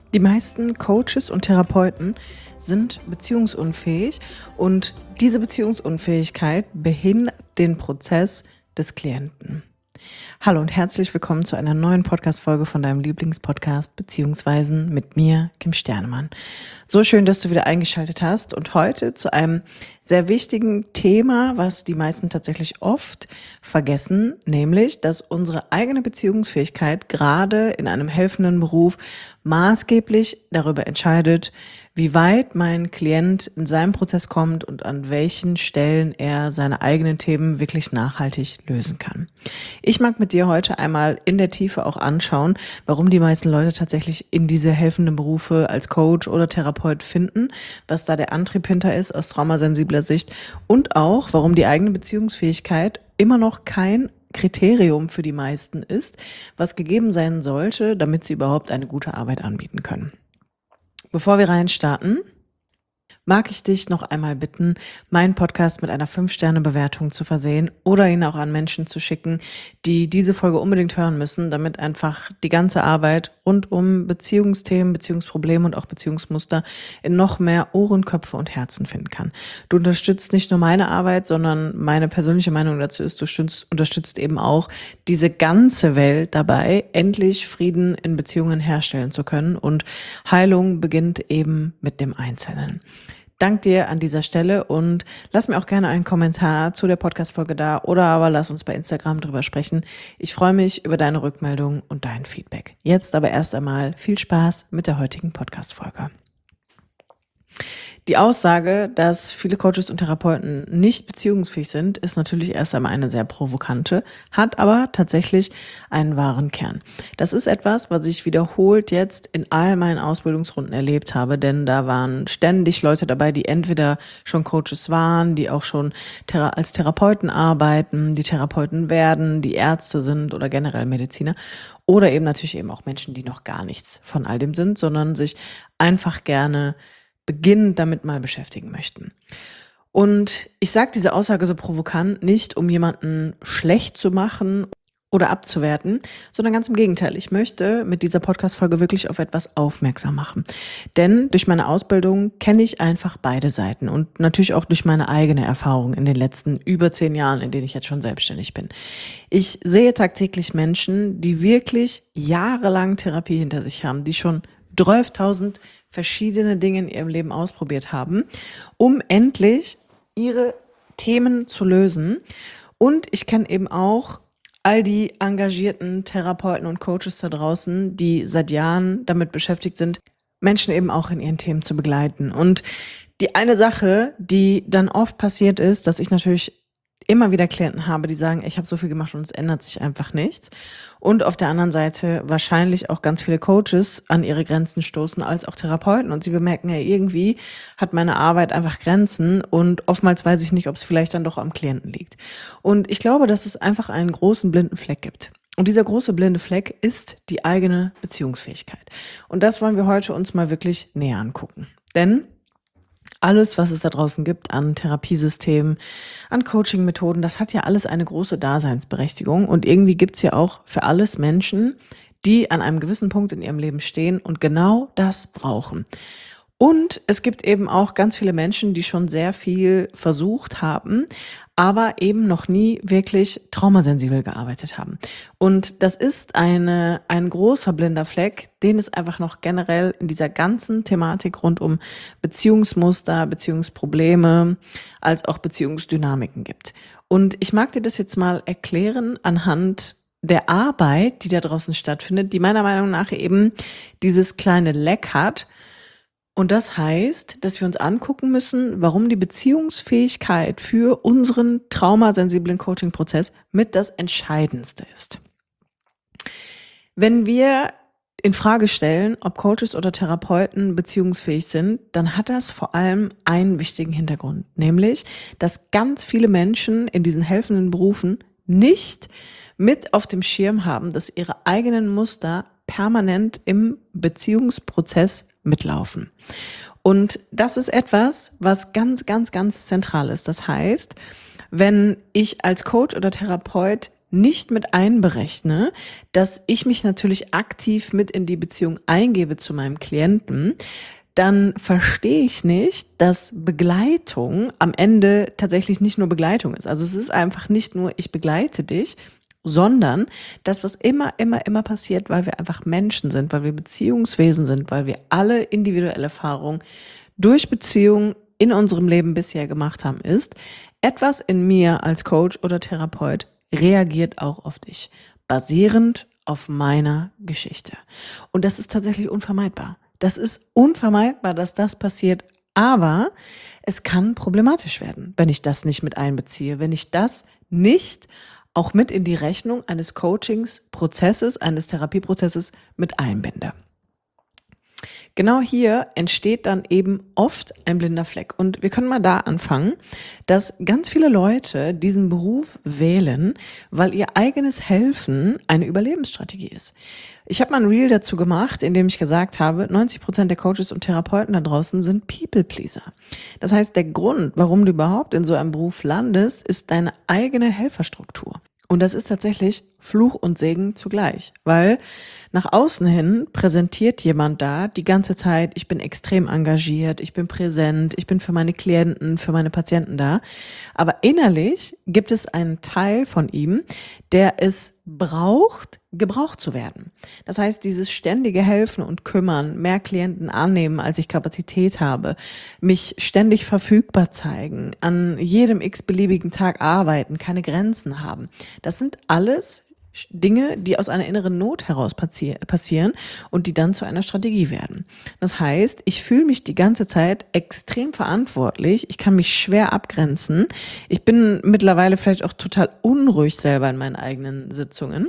Die meisten Coaches und Therapeuten sind beziehungsunfähig und diese Beziehungsunfähigkeit behindert den Prozess des Klienten. Hallo und herzlich willkommen zu einer neuen Podcast-Folge von deinem Lieblingspodcast Beziehungsweisen mit mir, Kim Sternemann. So schön, dass du wieder eingeschaltet hast und heute zu einem sehr wichtigen Thema, was die meisten tatsächlich oft vergessen, nämlich, dass unsere eigene Beziehungsfähigkeit gerade in einem helfenden Beruf maßgeblich darüber entscheidet, wie weit mein Klient in seinem Prozess kommt und an welchen Stellen er seine eigenen Themen wirklich nachhaltig lösen kann. Ich mag mit dir heute einmal in der Tiefe auch anschauen, warum die meisten Leute tatsächlich in diese helfenden Berufe als Coach oder Therapeut finden, was da der Antrieb hinter ist aus traumasensibler Sicht und auch, warum die eigene Beziehungsfähigkeit immer noch kein Kriterium für die meisten ist, was gegeben sein sollte, damit sie überhaupt eine gute Arbeit anbieten können. Bevor wir reinstarten, mag ich dich noch einmal bitten, meinen Podcast mit einer 5-Sterne-Bewertung zu versehen oder ihn auch an Menschen zu schicken, die diese Folge unbedingt hören müssen, damit einfach die ganze Arbeit rund um Beziehungsthemen, Beziehungsprobleme und auch Beziehungsmuster in noch mehr Ohren, Köpfe und Herzen finden kann. Du unterstützt nicht nur meine Arbeit, sondern meine persönliche Meinung dazu ist, du unterstützt eben auch diese ganze Welt dabei, endlich Frieden in Beziehungen herstellen zu können, und Heilung beginnt eben mit dem Einzelnen. Dank dir an dieser Stelle und lass mir auch gerne einen Kommentar zu der Podcast-Folge da oder aber lass uns bei Instagram drüber sprechen. Ich freue mich über deine Rückmeldung und dein Feedback. Jetzt aber erst einmal viel Spaß mit der heutigen Podcast-Folge. Die Aussage, dass viele Coaches und Therapeuten nicht beziehungsfähig sind, ist natürlich erst einmal eine sehr provokante, hat aber tatsächlich einen wahren Kern. Das ist etwas, was ich wiederholt jetzt in all meinen Ausbildungsrunden erlebt habe, denn da waren ständig Leute dabei, die entweder schon Coaches waren, die auch schon als Therapeuten arbeiten, die Therapeuten werden, die Ärzte sind oder generell Mediziner, oder eben natürlich eben auch Menschen, die noch gar nichts von all dem sind, sondern sich einfach gerne beginnend damit mal beschäftigen möchten. Und ich sage diese Aussage so provokant nicht, um jemanden schlecht zu machen oder abzuwerten, sondern ganz im Gegenteil. Ich möchte mit dieser Podcast-Folge wirklich auf etwas aufmerksam machen. Denn durch meine Ausbildung kenne ich einfach beide Seiten und natürlich auch durch meine eigene Erfahrung in den letzten über 10 Jahren, in denen ich jetzt schon selbstständig bin. Ich sehe tagtäglich Menschen, die wirklich jahrelang Therapie hinter sich haben, die schon 12.000 verschiedene Dinge in ihrem Leben ausprobiert haben, um endlich ihre Themen zu lösen. Und ich kenne eben auch all die engagierten Therapeuten und Coaches da draußen, die seit Jahren damit beschäftigt sind, Menschen eben auch in ihren Themen zu begleiten. Und die eine Sache, die dann oft passiert ist, dass ich natürlich immer wieder Klienten habe, die sagen, ich habe so viel gemacht und es ändert sich einfach nichts. Und auf der anderen Seite wahrscheinlich auch ganz viele Coaches an ihre Grenzen stoßen, als auch Therapeuten. Und sie bemerken, ja, irgendwie hat meine Arbeit einfach Grenzen und oftmals weiß ich nicht, ob es vielleicht dann doch am Klienten liegt. Und ich glaube, dass es einfach einen großen blinden Fleck gibt. Und dieser große blinde Fleck ist die eigene Beziehungsfähigkeit. Und das wollen wir heute uns mal wirklich näher angucken. Denn alles, was es da draußen gibt an Therapiesystemen, an Coaching-Methoden, das hat ja alles eine große Daseinsberechtigung. Und irgendwie gibt's ja auch für alles Menschen, die an einem gewissen Punkt in ihrem Leben stehen und genau das brauchen. Und es gibt eben auch ganz viele Menschen, die schon sehr viel versucht haben, aber eben noch nie wirklich traumasensibel gearbeitet haben. Und das ist ein großer blinder Fleck, den es einfach noch generell in dieser ganzen Thematik rund um Beziehungsmuster, Beziehungsprobleme, als auch Beziehungsdynamiken gibt. Und ich mag dir das jetzt mal erklären anhand der Arbeit, die da draußen stattfindet, die meiner Meinung nach eben dieses kleine Leck hat. Und das heißt, dass wir uns angucken müssen, warum die Beziehungsfähigkeit für unseren traumasensiblen Coaching-Prozess mit das Entscheidendste ist. Wenn wir in Frage stellen, ob Coaches oder Therapeuten beziehungsfähig sind, dann hat das vor allem einen wichtigen Hintergrund, nämlich, dass ganz viele Menschen in diesen helfenden Berufen nicht mit auf dem Schirm haben, dass ihre eigenen Muster permanent im Beziehungsprozess mitlaufen. Und das ist etwas, was ganz, ganz, ganz zentral ist. Das heißt, wenn ich als Coach oder Therapeut nicht mit einberechne, dass ich mich natürlich aktiv mit in die Beziehung eingebe zu meinem Klienten, dann verstehe ich nicht, dass Begleitung am Ende tatsächlich nicht nur Begleitung ist. Also es ist einfach nicht nur, ich begleite dich, sondern das, was immer passiert, weil wir einfach Menschen sind, weil wir Beziehungswesen sind, weil wir alle individuelle Erfahrungen durch Beziehungen in unserem Leben bisher gemacht haben, ist, etwas in mir als Coach oder Therapeut reagiert auch auf dich, basierend auf meiner Geschichte. Und das ist tatsächlich unvermeidbar. Das ist unvermeidbar, dass das passiert, aber es kann problematisch werden, wenn ich das nicht mit einbeziehe, wenn ich das nicht auch mit in die Rechnung eines Coachingsprozesses, eines Therapieprozesses mit einbinde. Genau hier entsteht dann eben oft ein blinder Fleck. Und wir können mal da anfangen, dass ganz viele Leute diesen Beruf wählen, weil ihr eigenes Helfen eine Überlebensstrategie ist. Ich habe mal ein Reel dazu gemacht, in dem ich gesagt habe, 90% der Coaches und Therapeuten da draußen sind People-Pleaser. Das heißt, der Grund, warum du überhaupt in so einem Beruf landest, ist deine eigene Helferstruktur. Und das ist tatsächlich Fluch und Segen zugleich, weil nach außen hin präsentiert jemand da die ganze Zeit, ich bin extrem engagiert, ich bin präsent, ich bin für meine Klienten, für meine Patienten da. Aber innerlich gibt es einen Teil von ihm, der es braucht, gebraucht zu werden. Das heißt, dieses ständige Helfen und Kümmern, mehr Klienten annehmen, als ich Kapazität habe, mich ständig verfügbar zeigen, an jedem x-beliebigen Tag arbeiten, keine Grenzen haben. Das sind alles Dinge, die aus einer inneren Not heraus passieren und die dann zu einer Strategie werden. Das heißt, ich fühle mich die ganze Zeit extrem verantwortlich. Ich kann mich schwer abgrenzen. Ich bin mittlerweile vielleicht auch total unruhig selber in meinen eigenen Sitzungen,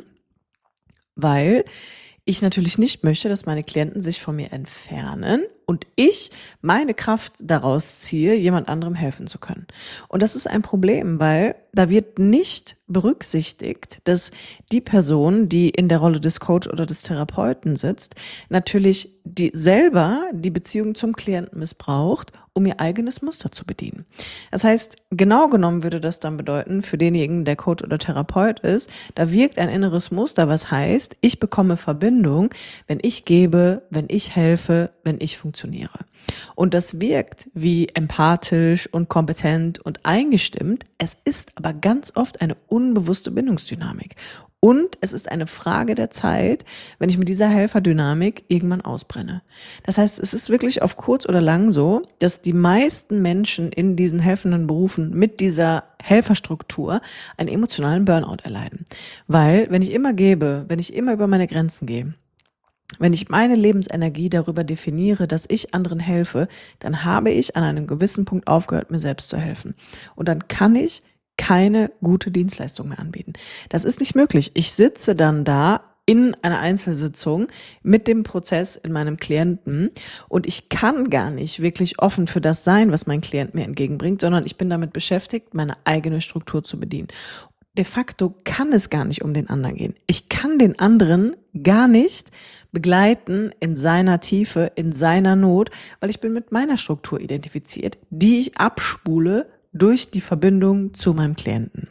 weil ich natürlich nicht möchte, dass meine Klienten sich von mir entfernen und ich meine Kraft daraus ziehe, jemand anderem helfen zu können. Und das ist ein Problem, weil da wird nicht berücksichtigt, dass die Person, die in der Rolle des Coach oder des Therapeuten sitzt, natürlich selber die Beziehung zum Klienten missbraucht, um ihr eigenes Muster zu bedienen. Das heißt, genau genommen würde das dann bedeuten, für denjenigen, der Coach oder Therapeut ist, da wirkt ein inneres Muster, was heißt, ich bekomme Verbindung, wenn ich gebe, wenn ich helfe, wenn ich funktioniere. Und das wirkt wie empathisch und kompetent und eingestimmt. Es ist aber ganz oft eine unbewusste Bindungsdynamik. Und es ist eine Frage der Zeit, wenn ich mit dieser Helferdynamik irgendwann ausbrenne. Das heißt, es ist wirklich auf kurz oder lang so, dass die meisten Menschen in diesen helfenden Berufen mit dieser Helferstruktur einen emotionalen Burnout erleiden. Weil, wenn ich immer gebe, wenn ich immer über meine Grenzen gehe, wenn ich meine Lebensenergie darüber definiere, dass ich anderen helfe, dann habe ich an einem gewissen Punkt aufgehört, mir selbst zu helfen. Und dann kann ich keine gute Dienstleistung mehr anbieten. Das ist nicht möglich. Ich sitze dann da in einer Einzelsitzung mit dem Prozess in meinem Klienten und ich kann gar nicht wirklich offen für das sein, was mein Klient mir entgegenbringt, sondern ich bin damit beschäftigt, meine eigene Struktur zu bedienen. De facto kann es gar nicht um den anderen gehen. Ich kann den anderen gar nicht begleiten in seiner Tiefe, in seiner Not, weil ich bin mit meiner Struktur identifiziert, die ich abspule durch die Verbindung zu meinem Klienten.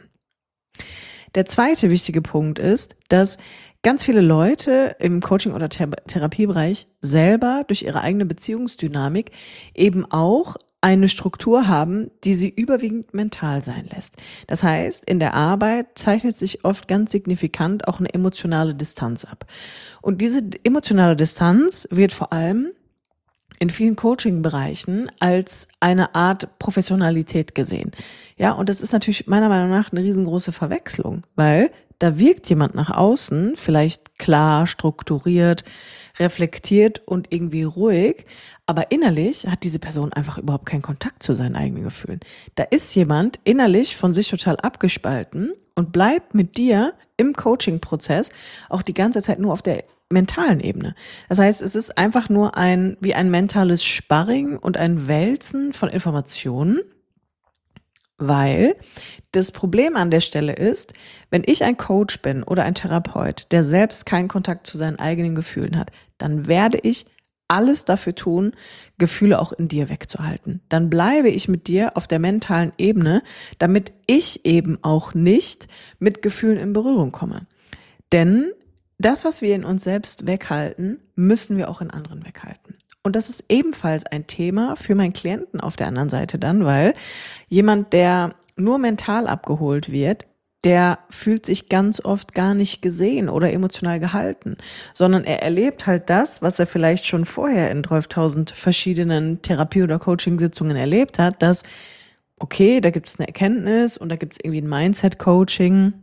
Der zweite wichtige Punkt ist, dass ganz viele Leute im Coaching- oder Therapiebereich selber durch ihre eigene Beziehungsdynamik eben auch eine Struktur haben, die sie überwiegend mental sein lässt. Das heißt, in der Arbeit zeichnet sich oft ganz signifikant auch eine emotionale Distanz ab. Und diese emotionale Distanz wird vor allem in vielen Coaching-Bereichen als eine Art Professionalität gesehen. Ja, und das ist natürlich meiner Meinung nach eine riesengroße Verwechslung, weil da wirkt jemand nach außen vielleicht klar, strukturiert, reflektiert und irgendwie ruhig, aber innerlich hat diese Person einfach überhaupt keinen Kontakt zu seinen eigenen Gefühlen. Da ist jemand innerlich von sich total abgespalten und bleibt mit dir im Coaching-Prozess auch die ganze Zeit nur auf der mentalen Ebene. Das heißt, es ist einfach nur wie ein mentales Sparring und ein Wälzen von Informationen, weil das Problem an der Stelle ist, wenn ich ein Coach bin oder ein Therapeut, der selbst keinen Kontakt zu seinen eigenen Gefühlen hat, dann werde ich alles dafür tun, Gefühle auch in dir wegzuhalten. Dann bleibe ich mit dir auf der mentalen Ebene, damit ich eben auch nicht mit Gefühlen in Berührung komme. Denn das, was wir in uns selbst weghalten, müssen wir auch in anderen weghalten. Und das ist ebenfalls ein Thema für meinen Klienten auf der anderen Seite dann, weil jemand, der nur mental abgeholt wird, der fühlt sich ganz oft gar nicht gesehen oder emotional gehalten, sondern er erlebt halt das, was er vielleicht schon vorher in 12.000 verschiedenen Therapie- oder Coaching-Sitzungen erlebt hat, dass, okay, da gibt es eine Erkenntnis und da gibt es irgendwie ein Mindset-Coaching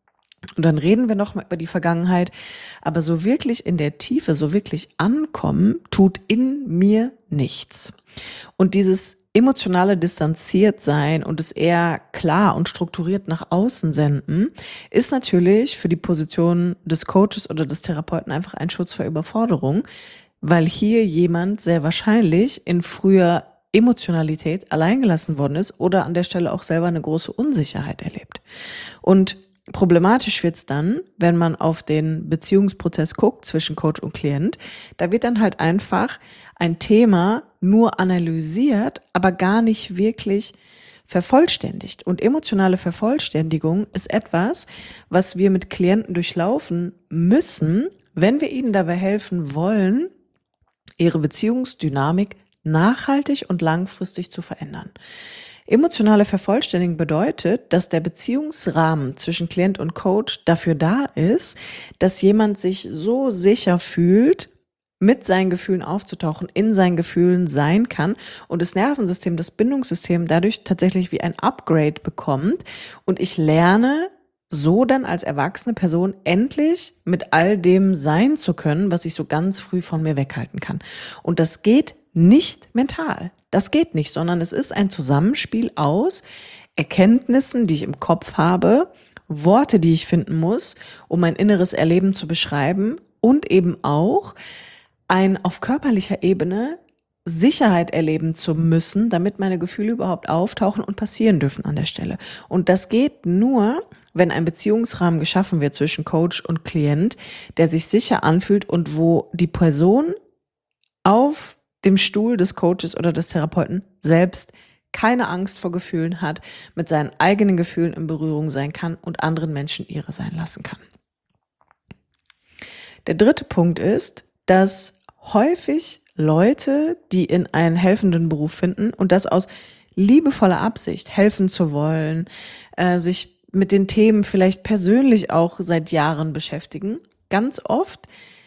und dann reden wir noch mal über die Vergangenheit, aber so wirklich in der Tiefe, so wirklich ankommen, tut in mir nichts. Und dieses emotionale Distanziertsein und es eher klar und strukturiert nach außen senden, ist natürlich für die Position des Coaches oder des Therapeuten einfach ein Schutz vor Überforderung, weil hier jemand sehr wahrscheinlich in früher Emotionalität alleingelassen worden ist oder an der Stelle auch selber eine große Unsicherheit erlebt. Und problematisch wird's dann, wenn man auf den Beziehungsprozess guckt zwischen Coach und Klient. Da wird dann halt einfach ein Thema nur analysiert, aber gar nicht wirklich vervollständigt. Und emotionale Vervollständigung ist etwas, was wir mit Klienten durchlaufen müssen, wenn wir ihnen dabei helfen wollen, ihre Beziehungsdynamik nachhaltig und langfristig zu verändern. Emotionale Vervollständigung bedeutet, dass der Beziehungsrahmen zwischen Klient und Coach dafür da ist, dass jemand sich so sicher fühlt, mit seinen Gefühlen aufzutauchen, in seinen Gefühlen sein kann und das Nervensystem, das Bindungssystem dadurch tatsächlich wie ein Upgrade bekommt und ich lerne so dann als erwachsene Person endlich mit all dem sein zu können, was ich so ganz früh von mir weghalten kann. Und das geht nicht mental. Das geht nicht, sondern es ist ein Zusammenspiel aus Erkenntnissen, die ich im Kopf habe, Worte, die ich finden muss, um mein inneres Erleben zu beschreiben und eben auch ein auf körperlicher Ebene Sicherheit erleben zu müssen, damit meine Gefühle überhaupt auftauchen und passieren dürfen an der Stelle. Und das geht nur, wenn ein Beziehungsrahmen geschaffen wird zwischen Coach und Klient, der sich sicher anfühlt und wo die Person auf dem Stuhl des Coaches oder des Therapeuten selbst keine Angst vor Gefühlen hat, mit seinen eigenen Gefühlen in Berührung sein kann und anderen Menschen ihre sein lassen kann. Der dritte Punkt ist, dass häufig Leute, die in einen helfenden Beruf finden und das aus liebevoller Absicht, helfen zu wollen, sich mit den Themen vielleicht persönlich auch seit Jahren beschäftigen, ganz oft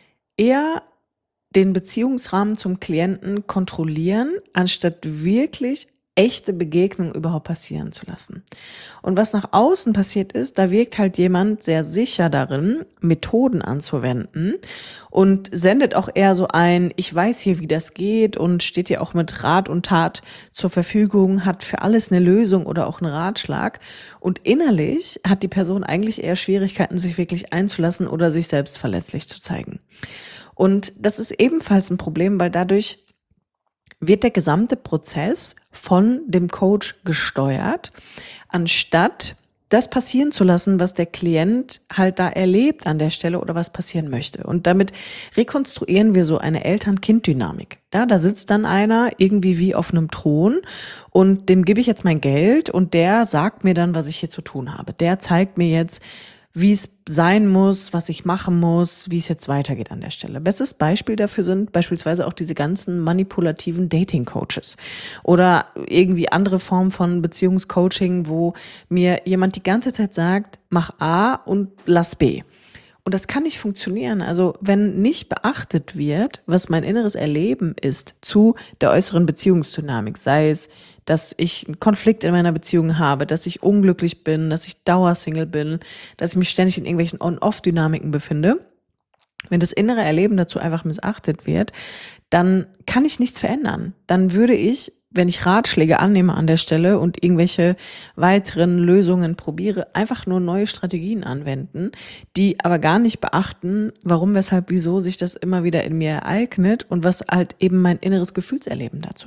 eher den Beziehungsrahmen zum Klienten kontrollieren, anstatt wirklich echte Begegnungen überhaupt passieren zu lassen. Und was nach außen passiert ist, da wirkt halt jemand sehr sicher darin, Methoden anzuwenden und sendet auch eher so ein, ich weiß hier, wie das geht und steht ja auch mit Rat und Tat zur Verfügung, hat für alles eine Lösung oder auch einen Ratschlag. Und innerlich hat die Person eigentlich eher Schwierigkeiten, sich wirklich einzulassen oder sich selbst verletzlich zu zeigen. Und das ist ebenfalls ein Problem, weil dadurch wird der gesamte Prozess von dem Coach gesteuert, anstatt das passieren zu lassen, was der Klient halt da erlebt an der Stelle oder was passieren möchte. Und damit rekonstruieren wir so eine Eltern-Kind-Dynamik. Ja, da sitzt dann einer irgendwie wie auf einem Thron und dem gebe ich jetzt mein Geld und der sagt mir dann, was ich hier zu tun habe. Der zeigt mir jetzt, wie es sein muss, was ich machen muss, wie es jetzt weitergeht an der Stelle. Bestes Beispiel dafür sind beispielsweise auch diese ganzen manipulativen Dating-Coaches oder irgendwie andere Formen von Beziehungscoaching, wo mir jemand die ganze Zeit sagt, mach A und lass B. Und das kann nicht funktionieren. Also wenn nicht beachtet wird, was mein inneres Erleben ist zu der äußeren Beziehungsdynamik, sei es, dass ich einen Konflikt in meiner Beziehung habe, dass ich unglücklich bin, dass ich Dauersingle bin, dass ich mich ständig in irgendwelchen On-Off-Dynamiken befinde. Wenn das innere Erleben dazu einfach missachtet wird, dann kann ich nichts verändern. Dann würde ich, wenn ich Ratschläge annehme an der Stelle und irgendwelche weiteren Lösungen probiere, einfach nur neue Strategien anwenden, die aber gar nicht beachten, warum, weshalb, wieso sich das immer wieder in mir ereignet und was halt eben mein inneres Gefühlserleben dazu ist.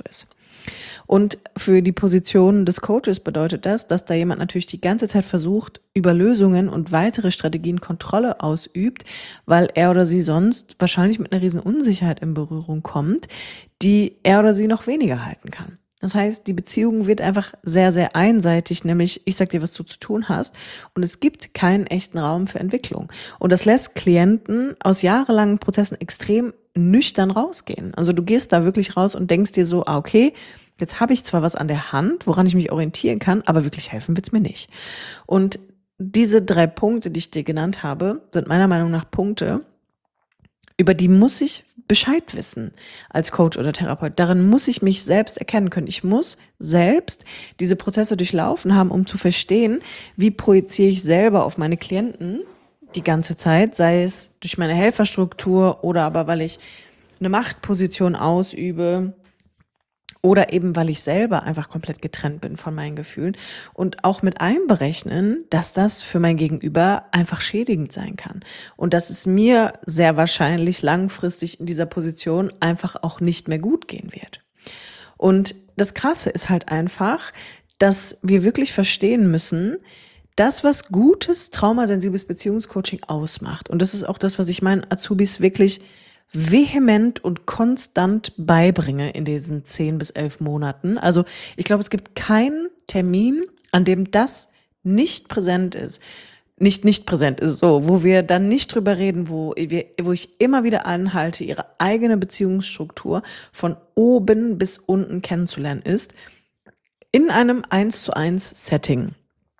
Und für die Position des Coaches bedeutet das, dass da jemand natürlich die ganze Zeit versucht, über Lösungen und weitere Strategien Kontrolle ausübt, weil er oder sie sonst wahrscheinlich mit einer riesen Unsicherheit in Berührung kommt, die er oder sie noch weniger halten kann. Das heißt, die Beziehung wird einfach sehr, sehr einseitig, nämlich ich sag dir, was du zu tun hast, und es gibt keinen echten Raum für Entwicklung. Und das lässt Klienten aus jahrelangen Prozessen extrem nüchtern rausgehen. Also du gehst da wirklich raus und denkst dir so, okay, jetzt habe ich zwar was an der Hand, woran ich mich orientieren kann, aber wirklich helfen wird's mir nicht. Und diese 3 Punkte, die ich dir genannt habe, sind meiner Meinung nach Punkte, über die muss ich Bescheid wissen als Coach oder Therapeut. Darin muss ich mich selbst erkennen können. Ich muss selbst diese Prozesse durchlaufen haben, um zu verstehen, wie projiziere ich selber auf meine Klienten die ganze Zeit, sei es durch meine Helferstruktur oder aber weil ich eine Machtposition ausübe, oder eben, weil ich selber einfach komplett getrennt bin von meinen Gefühlen und auch mit einberechnen, dass das für mein Gegenüber einfach schädigend sein kann und dass es mir sehr wahrscheinlich langfristig in dieser Position einfach auch nicht mehr gut gehen wird. Und das Krasse ist halt einfach, dass wir wirklich verstehen müssen, das, was gutes, traumasensibles Beziehungscoaching ausmacht, und das ist auch das, was ich meinen Azubis wirklich vehement und konstant beibringe in diesen 10 bis 11 Monaten. Also ich glaube, es gibt keinen Termin, an dem das nicht präsent ist. Nicht präsent ist, so, wo wir dann nicht drüber reden, wo ich immer wieder anhalte, ihre eigene Beziehungsstruktur von oben bis unten kennenzulernen ist, in einem 1:1 Setting,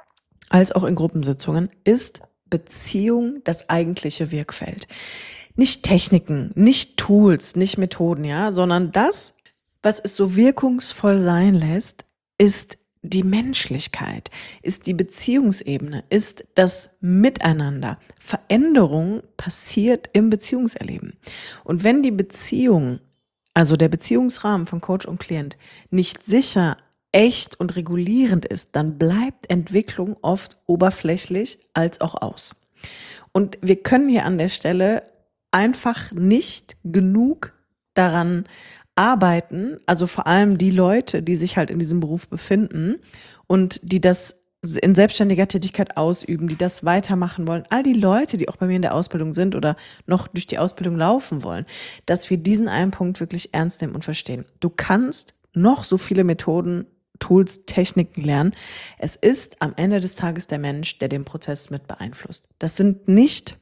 als auch in Gruppensitzungen, ist Beziehung das eigentliche Wirkfeld. Nicht Techniken, nicht Tools, nicht Methoden, ja, sondern das, was es so wirkungsvoll sein lässt, ist die Menschlichkeit, ist die Beziehungsebene, ist das Miteinander. Veränderung passiert im Beziehungserleben. Und wenn die Beziehung, also der Beziehungsrahmen von Coach und Klient, nicht sicher, echt und regulierend ist, dann bleibt Entwicklung oft oberflächlich als auch aus. Und wir können hier an der Stelle einfach nicht genug daran arbeiten, also vor allem die Leute, die sich halt in diesem Beruf befinden und die das in selbstständiger Tätigkeit ausüben, die das weitermachen wollen, all die Leute, die auch bei mir in der Ausbildung sind oder noch durch die Ausbildung laufen wollen, dass wir diesen einen Punkt wirklich ernst nehmen und verstehen. Du kannst noch so viele Methoden, Tools, Techniken lernen. Es ist am Ende des Tages der Mensch, der den Prozess mit beeinflusst. Das sind nicht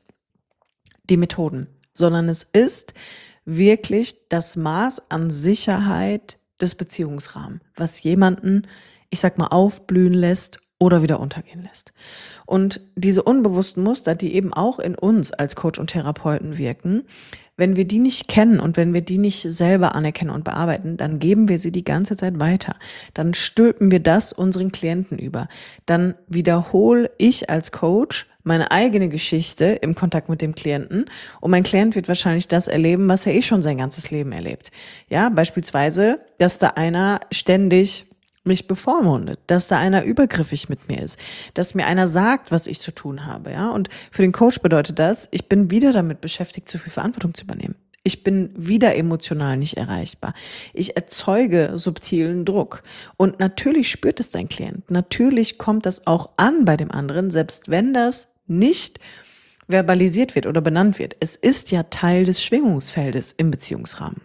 die Methoden, sondern es ist wirklich das Maß an Sicherheit des Beziehungsrahmens, was jemanden, ich sag mal, aufblühen lässt oder wieder untergehen lässt. Und diese unbewussten Muster, die eben auch in uns als Coach und Therapeuten wirken, wenn wir die nicht kennen und wenn wir die nicht selber anerkennen und bearbeiten, dann geben wir sie die ganze Zeit weiter. Dann stülpen wir das unseren Klienten über. Dann wiederhole ich als Coach meine eigene Geschichte im Kontakt mit dem Klienten und mein Klient wird wahrscheinlich das erleben, was er eh schon sein ganzes Leben erlebt. Ja, beispielsweise, dass da einer ständig mich bevormundet, dass da einer übergriffig mit mir ist, dass mir einer sagt, was ich zu tun habe, ja. Und für den Coach bedeutet das, ich bin wieder damit beschäftigt, zu viel Verantwortung zu übernehmen. Ich bin wieder emotional nicht erreichbar. Ich erzeuge subtilen Druck. Und natürlich spürt es dein Klient. Natürlich kommt das auch an bei dem anderen, selbst wenn das nicht verbalisiert wird oder benannt wird. Es ist ja Teil des Schwingungsfeldes im Beziehungsrahmen.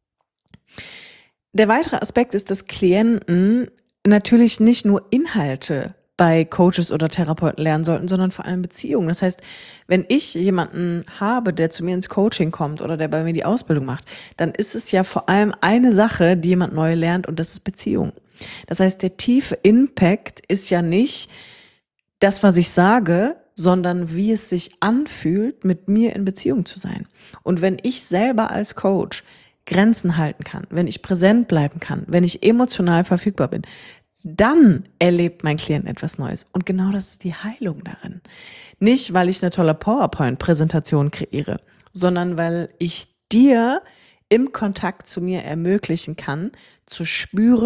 Der weitere Aspekt ist, dass Klienten natürlich nicht nur Inhalte bei Coaches oder Therapeuten lernen sollten, sondern vor allem Beziehungen. Das heißt, wenn ich jemanden habe, der zu mir ins Coaching kommt oder der bei mir die Ausbildung macht, dann ist es ja vor allem eine Sache, die jemand neu lernt, und das ist Beziehung. Das heißt, der tiefe Impact ist ja nicht das, was ich sage, sondern wie es sich anfühlt, mit mir in Beziehung zu sein. Und wenn ich selber als Coach Grenzen halten kann, wenn ich präsent bleiben kann, wenn ich emotional verfügbar bin, dann erlebt mein Klient etwas Neues. Und genau das ist die Heilung darin. Nicht, weil ich eine tolle PowerPoint-Präsentation kreiere, sondern weil ich dir im Kontakt zu mir ermöglichen kann, zu spüren,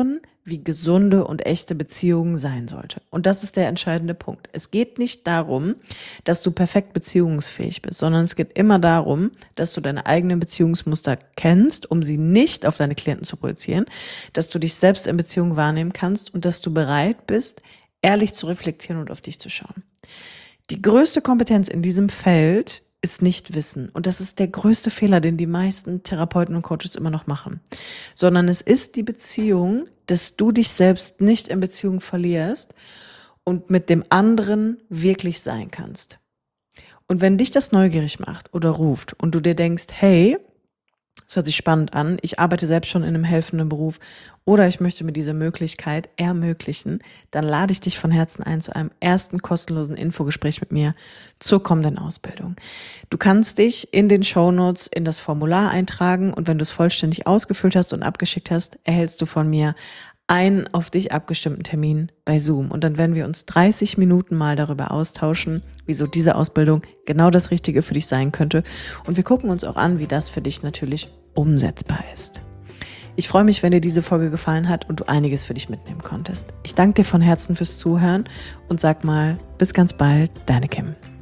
wie gesunde und echte Beziehungen sein sollte. Und das ist der entscheidende Punkt. Es geht nicht darum, dass du perfekt beziehungsfähig bist, sondern es geht immer darum, dass du deine eigenen Beziehungsmuster kennst, um sie nicht auf deine Klienten zu projizieren, dass du dich selbst in Beziehung wahrnehmen kannst und dass du bereit bist, ehrlich zu reflektieren und auf dich zu schauen. Die größte Kompetenz in diesem Feld ist nicht Wissen. Und das ist der größte Fehler, den die meisten Therapeuten und Coaches immer noch machen. Sondern es ist die Beziehung, dass du dich selbst nicht in Beziehung verlierst und mit dem anderen wirklich sein kannst. Und wenn dich das neugierig macht oder ruft und du dir denkst, hey, das hört sich spannend an, ich arbeite selbst schon in einem helfenden Beruf oder ich möchte mir diese Möglichkeit ermöglichen, dann lade ich dich von Herzen ein zu einem ersten kostenlosen Infogespräch mit mir zur kommenden Ausbildung. Du kannst dich in den Shownotes in das Formular eintragen und wenn du es vollständig ausgefüllt hast und abgeschickt hast, erhältst du von mir einen auf dich abgestimmten Termin bei Zoom. Und dann werden wir uns 30 Minuten mal darüber austauschen, wieso diese Ausbildung genau das Richtige für dich sein könnte. Und wir gucken uns auch an, wie das für dich natürlich umsetzbar ist. Ich freue mich, wenn dir diese Folge gefallen hat und du einiges für dich mitnehmen konntest. Ich danke dir von Herzen fürs Zuhören und sag mal, bis ganz bald, deine Kim.